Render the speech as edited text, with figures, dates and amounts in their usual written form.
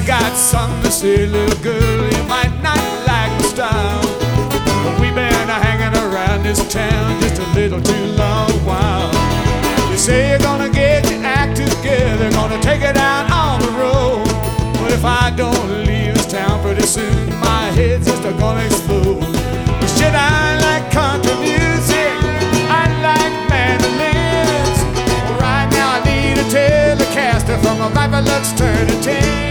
got something to say, little girl, you might not like the style, but we've been hanging around this town just a little too long while. You say you're gonna get your act together, gonna take it out on the road, but if I don't leave this town pretty soon, my head's just gonna explode. But shit, I like country music, I like mandolins. Right now I need a Telecaster from a Viper Lux Turn to 10.